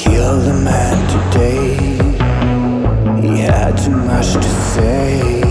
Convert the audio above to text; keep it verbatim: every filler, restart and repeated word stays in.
Killed a man today. He had too much to say.